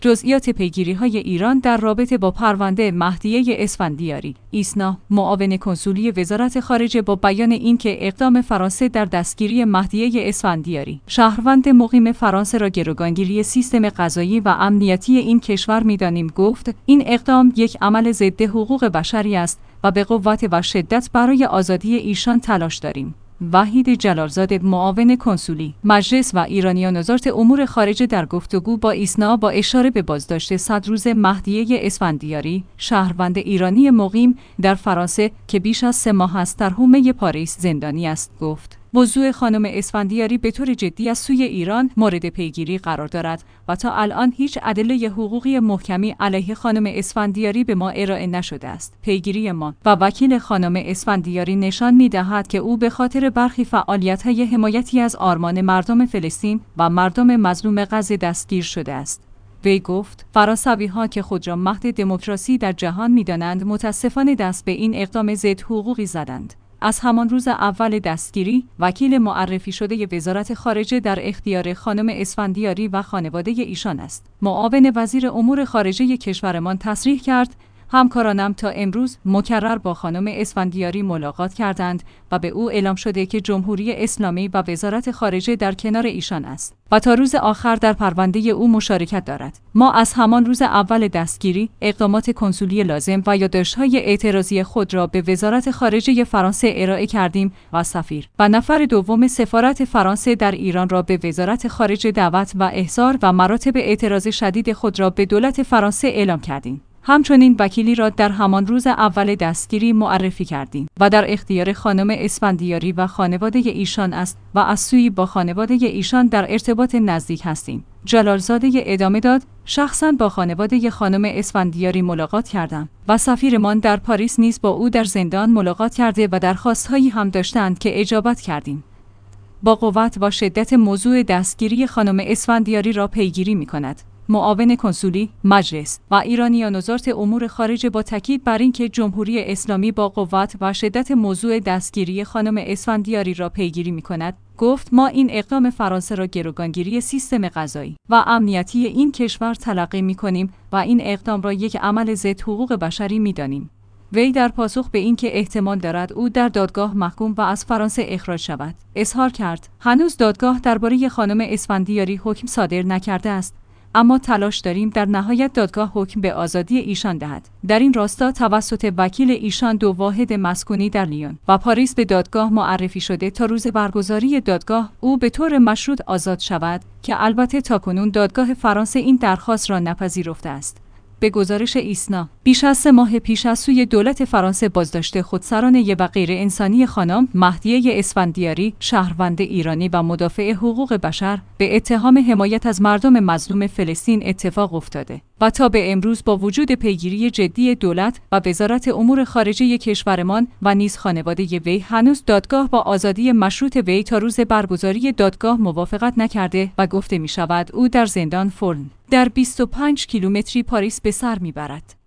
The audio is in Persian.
جزئیات پیگیری‌های ایران در رابطه با پرونده مهدیه اسفندیاری. ایسنا، معاون کنسولی وزارت خارجه، با بیان اینکه اقدام فرانسه در دستگیری مهدیه اسفندیاری، شهروند مقیم فرانسه را گروگانگیری سیستم قضایی و امنیتی این کشور می‌دانیم، گفت این اقدام یک عمل ضد حقوق بشری است و به قوت و شدت برای آزادی ایشان تلاش داریم. وحید جلالزاده، معاون کنسولی مجلس و ایرانیان وزارت امور خارجه، در گفتگو با ایسنا با اشاره به بازداشت 100 روز مهدیه اسفندیاری، شهروند ایرانی مقیم در فرانسه که بیش از 3 ماه است در حومه پاریس زندانی است، گفت موضوع خانم اسفندیاری به طور جدی از سوی ایران مورد پیگیری قرار دارد و تا الان هیچ ادله حقوقی محکمی علیه خانم اسفندیاری به ما ارائه نشده است. پیگیری ما و وکیل خانم اسفندیاری نشان می‌دهد که او به خاطر برخی فعالیت‌های حمایتی از آرمان مردم فلسطین و مردم مظلوم غزه دستگیر شده است. وی گفت فرانسوی‌ها که خود را مهد دموکراسی در جهان می‌دانند، متأسفانه دست به این اقدام ضد حقوقی زدند. از همان روز اول دستگیری، وکیل معرفی شده وزارت خارجه در اختیار خانم اسفندیاری و خانواده ایشان است. معاون وزیر امور خارجه کشورمان تصریح کرد همکارانم تا امروز مکرر با خانم اسفندیاری ملاقات کردند و به او اعلام شده که جمهوری اسلامی و وزارت خارجه در کنار ایشان است و تا روز آخر در پرونده او مشارکت دارد. ما از همان روز اول دستگیری اقدامات کنسولی لازم و یادداشت‌های اعتراضی خود را به وزارت خارجه فرانسه ارائه کردیم و سفیر و نفر دوم سفارت فرانسه در ایران را به وزارت خارجه دعوت و احضار و مراتب اعتراض شدید خود را به دولت فرانسه اعلام کردیم. همچنین وکیلی را در همان روز اول دستگیری معرفی کردیم و در اختیار خانم اسفندیاری و خانواده ایشان است و از سوی با خانواده ایشان در ارتباط نزدیک هستیم. جلالزاده ادامه داد شخصاً با خانواده خانم اسفندیاری ملاقات کردم و سفیرمان در پاریس نیز با او در زندان ملاقات کرده و درخواست‌هایی هم داشتند که اجابت کردیم. با قوت و شدت موضوع دستگیری خانم اسفندیاری را پیگیری می‌کند. معاون کنسولی مجلس و ایرانیان وزارت امور خارجه با تاکید بر اینکه جمهوری اسلامی با قوت و شدت موضوع دستگیری خانم اسفندیاری را پیگیری می‌کند، گفت ما این اقدام فرانسه را گروگانگیری سیستم قضایی و امنیتی این کشور تلقی می‌کنیم و این اقدام را یک عمل ضد حقوق بشری می‌دانیم. وی در پاسخ به اینکه احتمال دارد او در دادگاه محکوم و از فرانسه اخراج شود، اظهار کرد هنوز دادگاه درباره خانم اسفندیاری حکم صادر نکرده است، اما تلاش داریم در نهایت دادگاه حکم به آزادی ایشان دهد. در این راستا توسط وکیل ایشان 2 واحد مسکونی در لیون و پاریس به دادگاه معرفی شده تا روز برگزاری دادگاه او به طور مشروط آزاد شود که البته تاکنون دادگاه فرانسه این درخواست را نپذیرفته است. به گزارش ایسنا، بیش از 3 ماه پیش از سوی دولت فرانسه بازداشت خودسرانه و غیر انسانی خانم مهدیه اسفندیاری، شهروند ایرانی و مدافع حقوق بشر، به اتهام حمایت از مردم مظلوم فلسطین اتفاق افتاده و تا به امروز با وجود پیگیری جدی دولت و وزارت امور خارجه کشورمان و نیز خانواده وی، هنوز دادگاه با آزادی مشروط وی تا روز برگزاری دادگاه موافقت نکرده و گفته می شود او در زندان فورن در 25 کیلومتری پاریس به سر میبرد.